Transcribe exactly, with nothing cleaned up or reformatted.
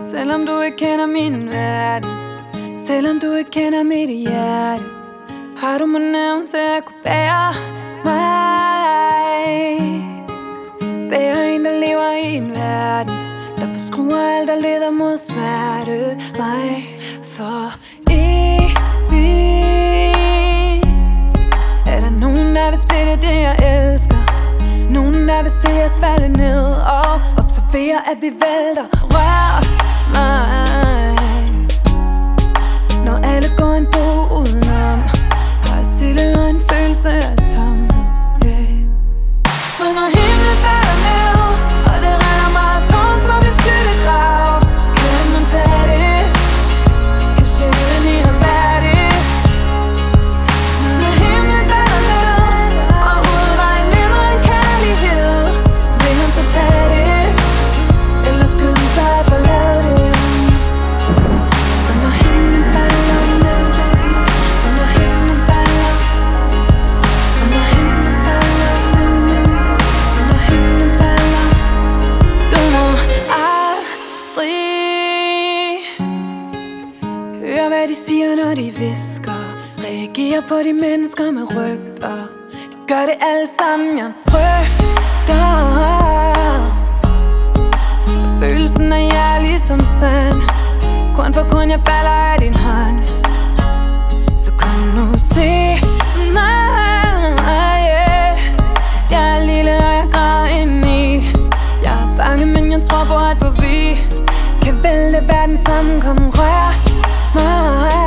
Selvom du ikke kender min verden, selvom du ikke kender mit hjerte, har du mig nævnt til at kunne bære mig. Bære en, der lever i en verden, der forskruer alt og leder mod smerte. Mig for evigt. Er der nogen, der vil splitte det, jeg elsker? Nogen, der vil se os falde ned og observere, at vi vælter. Rør mig, når alle går en bog udenom. Har jeg stille og en følelse af tomhed, yeah. For når himlen falder ned, og det regner meget tungt på min skyttegrav, kan man tage det? Kan sjælen i ham bære det? Når himlen falder ned, og hovedvejen nemmere end kærlighed, vil han så tage det? Eller skynde sig at forlade det? For når himlen falder ned, for når himlen falder, for når himlen falder ned, for når himlen falder. Du må aldrig høre, hvad de siger, når de visker. Reagerer på de mennesker med rygter. De gør det alle sammen, jeg frygter. Følelsen er jeg ligesom sand. Kun for kun jeg falder af din hånd. Så kom nu, se mig, yeah. Jeg er lille og jeg græder indeni. Jeg er bange, men jeg tror på, at på vi kan vælte verden sammen. Kom, rør mig.